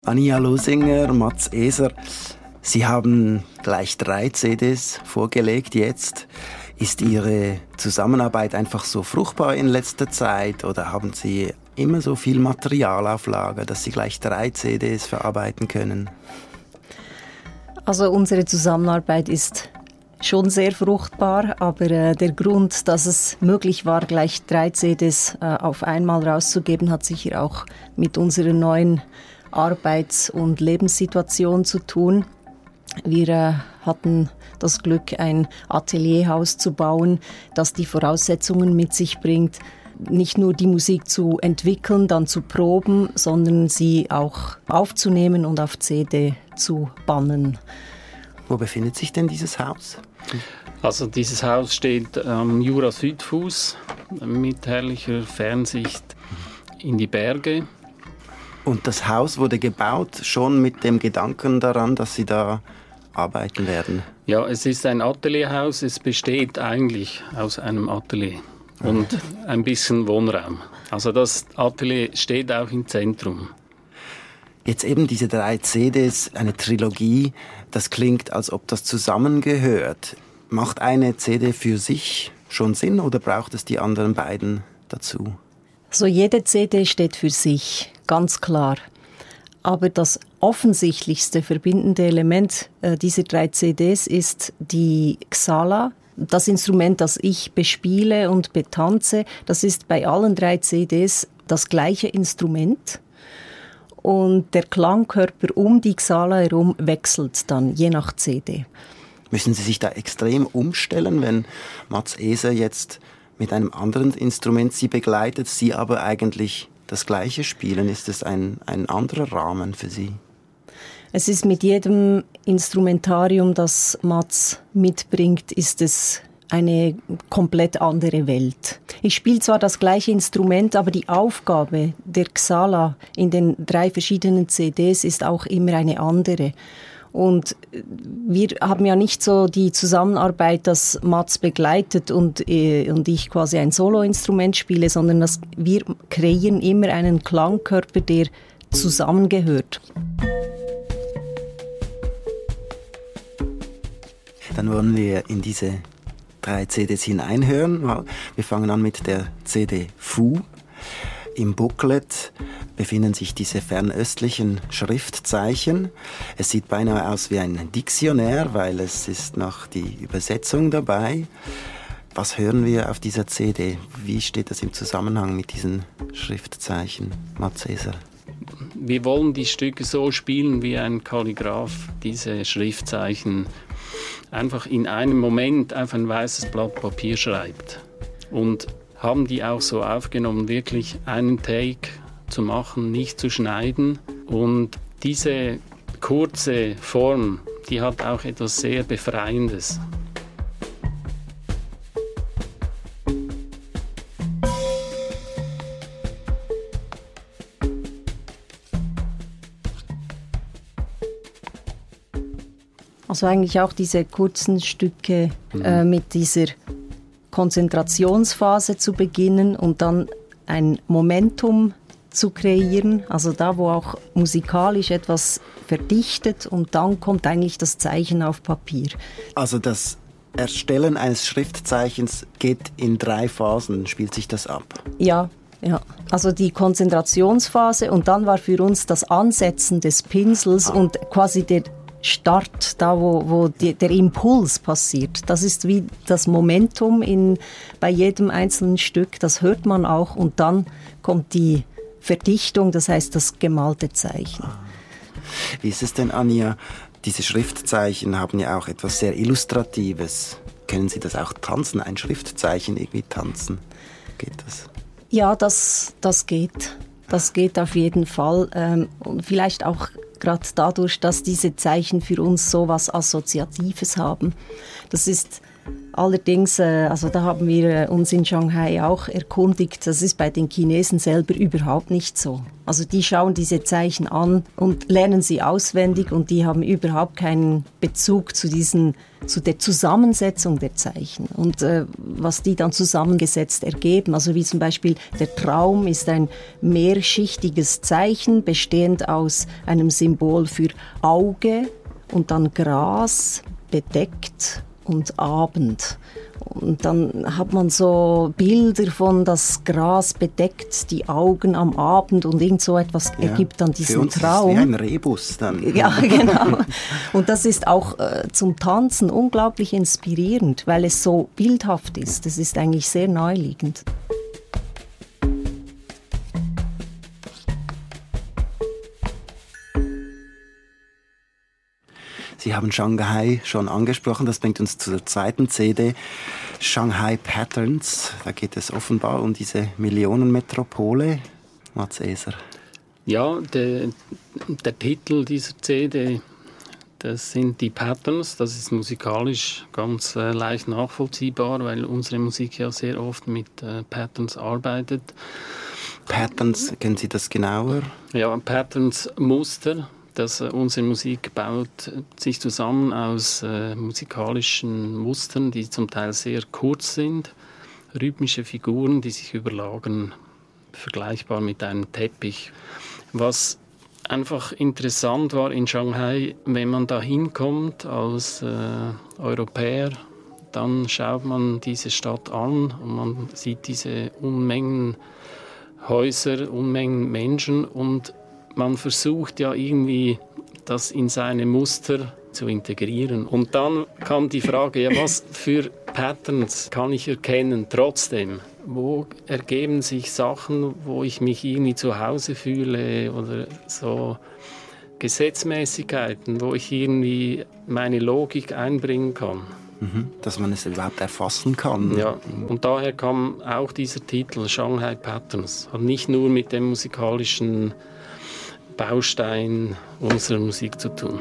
Anja Losinger, Mats Eser, Sie haben gleich 3 CDs vorgelegt jetzt. Ist Ihre Zusammenarbeit einfach so fruchtbar in letzter Zeit oder haben Sie immer so viel Material auf Lager, dass Sie gleich 3 CDs verarbeiten können? Also unsere Zusammenarbeit ist schon sehr fruchtbar, aber der Grund, dass es möglich war, gleich 3 CDs auf einmal rauszugeben, hat sicher auch mit unserer neuen Arbeits- und Lebenssituation zu tun. Wir hatten das Glück, ein Atelierhaus zu bauen, das die Voraussetzungen mit sich bringt, nicht nur die Musik zu entwickeln, dann zu proben, sondern sie auch aufzunehmen und auf CD zu bannen. Wo befindet sich denn dieses Haus? Also dieses Haus steht am Jura-Südfuss mit herrlicher Fernsicht in die Berge. Und das Haus wurde gebaut schon mit dem Gedanken daran, dass Sie da arbeiten werden? Ja, es ist ein Atelierhaus. Es besteht eigentlich aus einem Atelier und ein bisschen Wohnraum. Also das Atelier steht auch im Zentrum. Jetzt eben diese 3 CDs, eine Trilogie, das klingt, als ob das zusammengehört. Macht eine CD für sich schon Sinn oder braucht es die anderen beiden dazu? So, jede CD steht für sich, ganz klar. Aber das offensichtlichste verbindende Element dieser 3 CDs ist die Xala. Das Instrument, das ich bespiele und betanze, das ist bei allen 3 CDs das gleiche Instrument. Und der Klangkörper um die Xala herum wechselt dann, je nach CD. Müssen Sie sich da extrem umstellen, wenn Mats Eser jetzt mit einem anderen Instrument Sie begleitet, Sie aber eigentlich das Gleiche spielen? Ist es ein anderer Rahmen für Sie? Es ist mit jedem Instrumentarium, das Mats mitbringt, ist es eine komplett andere Welt. Ich spiele zwar das gleiche Instrument, aber die Aufgabe der Xala in den 3 verschiedenen CDs ist auch immer eine andere. Und wir haben ja nicht so die Zusammenarbeit, dass Mats begleitet und ich quasi ein Soloinstrument spiele, sondern dass wir kreieren immer einen Klangkörper, der zusammengehört. Dann wollen wir in diese 3 CDs hineinhören. Wir fangen an mit der CD Fu. Im Booklet befinden sich diese fernöstlichen Schriftzeichen. Es sieht beinahe aus wie ein Diktionär, weil es ist noch die Übersetzung dabei. Was hören wir auf dieser CD? Wie steht das im Zusammenhang mit diesen Schriftzeichen, Mats Eser? Wir wollen die Stücke so spielen, wie ein Kalligraph diese Schriftzeichen einfach in einem Moment auf ein weißes Blatt Papier schreibt. Und haben die auch so aufgenommen, wirklich einen Take zu machen, nicht zu schneiden. Und diese kurze Form, die hat auch etwas sehr Befreiendes. Also eigentlich auch diese kurzen Stücke mit dieser Konzentrationsphase zu beginnen und dann ein Momentum zu kreieren, also da, wo auch musikalisch etwas verdichtet und dann kommt eigentlich das Zeichen auf Papier. Also das Erstellen eines Schriftzeichens geht in 3 Phasen, spielt sich das ab? Ja. Also die Konzentrationsphase und dann war für uns das Ansetzen des Pinsels und quasi der Start, da wo der Impuls passiert. Das ist wie das Momentum bei jedem einzelnen Stück, das hört man auch und dann kommt die Verdichtung, das heißt das gemalte Zeichen. Wie ist es denn, Anja? Diese Schriftzeichen haben ja auch etwas sehr Illustratives. Können Sie das auch tanzen, ein Schriftzeichen irgendwie tanzen? Geht das? Ja, das geht. Das geht auf jeden Fall. Und vielleicht auch gerade dadurch, dass diese Zeichen für uns so was Assoziatives haben. Das ist Allerdings, also da haben wir uns in Shanghai auch erkundigt, das ist bei den Chinesen selber überhaupt nicht so. Also die schauen diese Zeichen an und lernen sie auswendig und die haben überhaupt keinen Bezug zu der Zusammensetzung der Zeichen und was die dann zusammengesetzt ergeben. Also wie zum Beispiel der Traum ist ein mehrschichtiges Zeichen, bestehend aus einem Symbol für Auge und dann Gras, bedeckt und Abend. Und dann hat man so Bilder von das Gras bedeckt, die Augen am Abend und irgend so etwas ergibt dann diesen für uns Traum. Ist wie ein Rebus dann. Ja, genau. Und das ist auch zum Tanzen unglaublich inspirierend, weil es so bildhaft ist. Das ist eigentlich sehr naheliegend. Sie haben Shanghai schon angesprochen, das bringt uns zur zweiten CD, Shanghai Patterns. Da geht es offenbar um diese Millionenmetropole. Mats Eser. Ja, der Titel dieser CD, das sind die Patterns. Das ist musikalisch ganz leicht nachvollziehbar, weil unsere Musik ja sehr oft mit Patterns arbeitet. Patterns, kennen Sie das genauer? Ja, Patterns, Muster. Unsere Musik baut sich zusammen aus musikalischen Mustern, die zum Teil sehr kurz sind, rhythmische Figuren, die sich überlagern, vergleichbar mit einem Teppich. Was einfach interessant war in Shanghai, wenn man da hinkommt als Europäer, dann schaut man diese Stadt an und man sieht diese Unmengen Häuser, Unmengen Menschen und man versucht ja irgendwie, das in seine Muster zu integrieren. Und dann kam die Frage, ja, was für Patterns kann ich erkennen trotzdem? Wo ergeben sich Sachen, wo ich mich irgendwie zu Hause fühle oder so Gesetzmäßigkeiten, wo ich irgendwie meine Logik einbringen kann? Dass man es überhaupt erfassen kann. Ja, und daher kam auch dieser Titel Shanghai Patterns. Hat nicht nur mit dem musikalischen Baustein unserer Musik zu tun.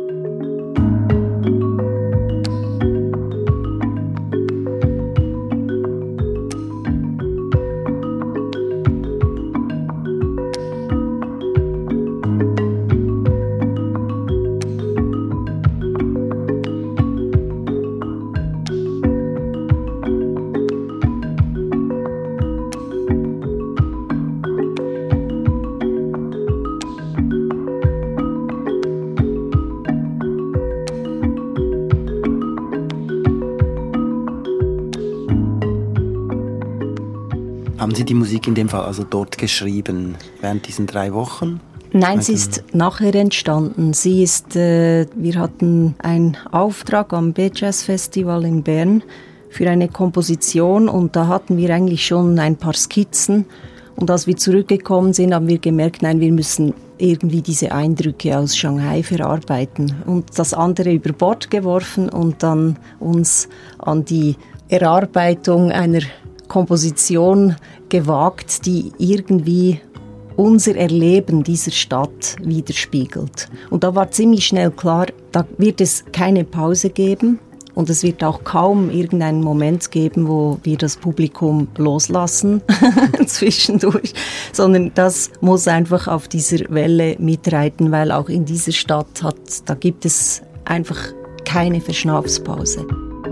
Haben Sie die Musik in dem Fall also dort geschrieben, während diesen 3 Wochen? Nein, sie ist nachher entstanden. Wir hatten einen Auftrag am B-Jazz Festival in Bern für eine Komposition und da hatten wir eigentlich schon ein paar Skizzen. Und als wir zurückgekommen sind, haben wir gemerkt, nein, wir müssen irgendwie diese Eindrücke aus Shanghai verarbeiten und das andere über Bord geworfen und dann uns an die Erarbeitung einer Komposition gewagt, die irgendwie unser Erleben dieser Stadt widerspiegelt. Und da war ziemlich schnell klar, da wird es keine Pause geben und es wird auch kaum irgendeinen Moment geben, wo wir das Publikum loslassen zwischendurch, sondern das muss einfach auf dieser Welle mitreiten, weil auch in dieser Stadt da gibt es einfach keine Verschnaufspause.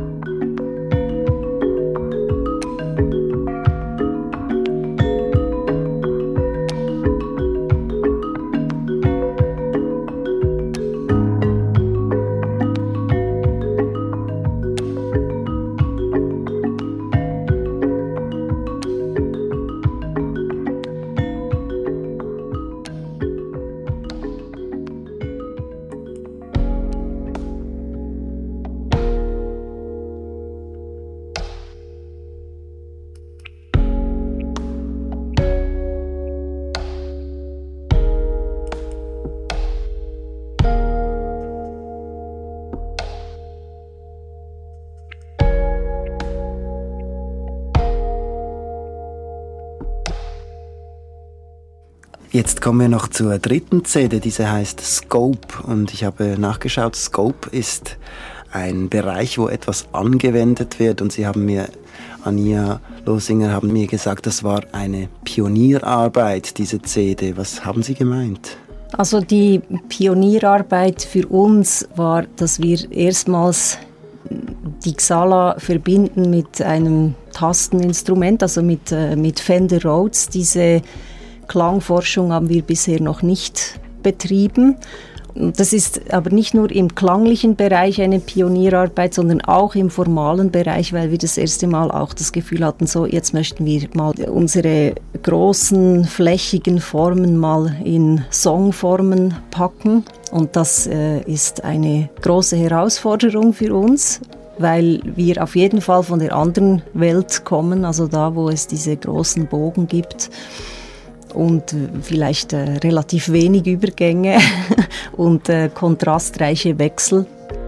Jetzt kommen wir noch zur dritten CD, diese heißt Scope und ich habe nachgeschaut, Scope ist ein Bereich, wo etwas angewendet wird. Und Anja Losinger haben mir gesagt, das war eine Pionierarbeit, diese CD. Was haben Sie gemeint? Also die Pionierarbeit für uns war, dass wir erstmals die Xala verbinden mit einem Tasteninstrument, also mit Fender Rhodes. Diese Klangforschung haben wir bisher noch nicht betrieben. Das ist aber nicht nur im klanglichen Bereich eine Pionierarbeit, sondern auch im formalen Bereich, weil wir das erste Mal auch das Gefühl hatten, so jetzt möchten wir mal unsere großen, flächigen Formen mal in Songformen packen. Und das ist eine große Herausforderung für uns, weil wir auf jeden Fall von der anderen Welt kommen, also da, wo es diese großen Bogen gibt. Und vielleicht relativ wenig Übergänge und kontrastreiche Wechsel.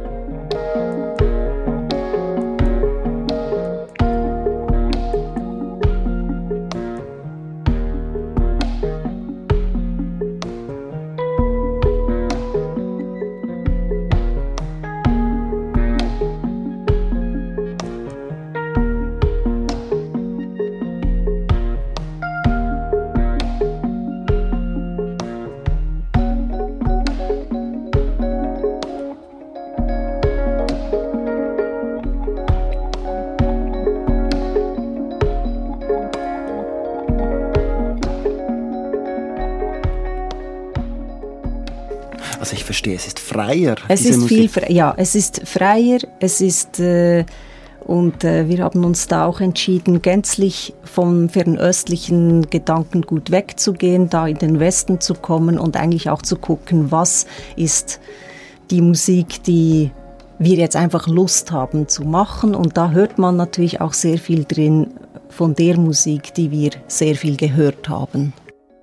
Also ich verstehe, es ist freier. Es ist viel freier. Ja, es ist freier. Es ist und wir haben uns da auch entschieden, gänzlich vom fernöstlichen Gedankengut wegzugehen, da in den Westen zu kommen und eigentlich auch zu gucken, was ist die Musik, die wir jetzt einfach Lust haben zu machen. Und da hört man natürlich auch sehr viel drin von der Musik, die wir sehr viel gehört haben.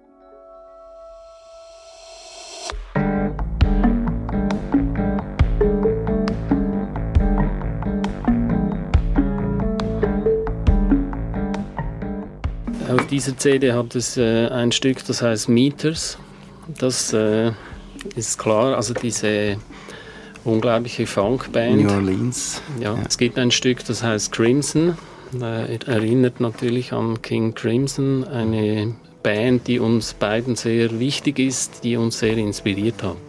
Auf dieser CD hat es ein Stück, das heißt Meters. Das ist klar, also diese unglaubliche Funkband. New Orleans. Ja, es gibt ein Stück, das heißt Crimson. Erinnert natürlich an King Crimson, eine Band, die uns beiden sehr wichtig ist, die uns sehr inspiriert hat.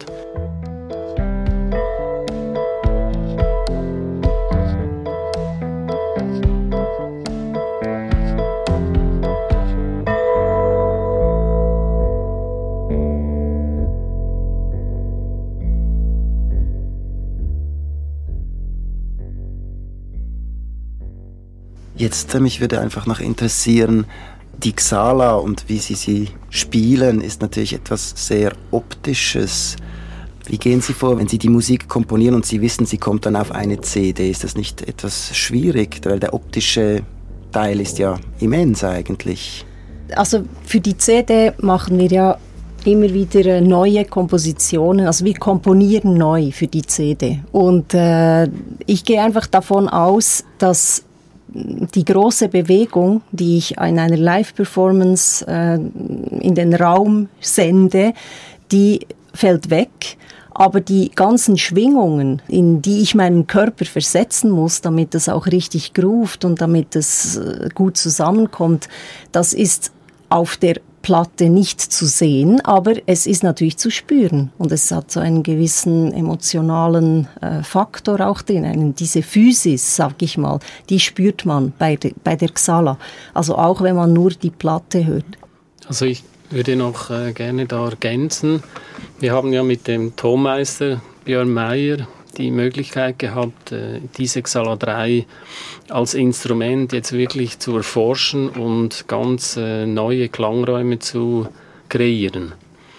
Jetzt, mich würde einfach noch interessieren, die Xala und wie Sie spielen, ist natürlich etwas sehr Optisches. Wie gehen Sie vor, wenn Sie die Musik komponieren und Sie wissen, sie kommt dann auf eine CD? Ist das nicht etwas schwierig? Weil der optische Teil ist ja immens eigentlich. Also für die CD machen wir ja immer wieder neue Kompositionen. Also wir komponieren neu für die CD. Und ich gehe einfach davon aus, dass die große Bewegung, die ich in einer Live-Performance in den Raum sende, die fällt weg. Aber die ganzen Schwingungen, in die ich meinen Körper versetzen muss, damit es auch richtig groovt und damit es gut zusammenkommt, das ist auf der Platte nicht zu sehen, aber es ist natürlich zu spüren. Und es hat so einen gewissen emotionalen Faktor auch drin. Diese Physis, sag ich mal, die spürt man bei der Xala. Also auch wenn man nur die Platte hört. Also ich würde noch gerne da ergänzen. Wir haben ja mit dem Tonmeister Björn Meyer die Möglichkeit gehabt, diese Xala 3 als Instrument jetzt wirklich zu erforschen und ganz neue Klangräume zu kreieren.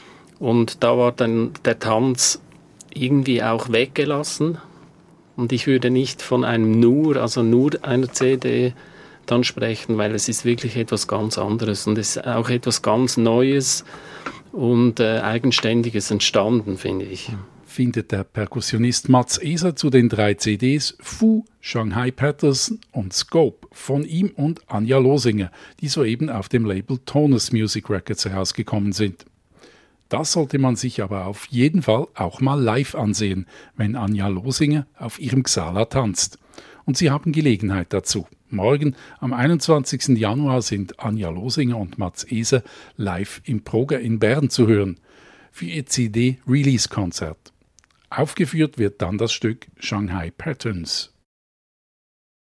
Und da war dann der Tanz irgendwie auch weggelassen. Und ich würde nicht von einem nur einer CD dann sprechen, weil es ist wirklich etwas ganz anderes und es ist auch etwas ganz Neues und Eigenständiges entstanden, finde ich. Findet der Perkussionist Mats Eser zu den 3 CDs Foo, Shanghai Patterson und Scope von ihm und Anja Losinger, die soeben auf dem Label Tonus Music Records herausgekommen sind. Das sollte man sich aber auf jeden Fall auch mal live ansehen, wenn Anja Losinger auf ihrem Xala tanzt. Und Sie haben Gelegenheit dazu. Morgen, am 21. Januar, sind Anja Losinger und Mats Eser live im Proger in Bern zu hören für ihr CD-Release-Konzert. Aufgeführt wird dann das Stück Shanghai Patterns.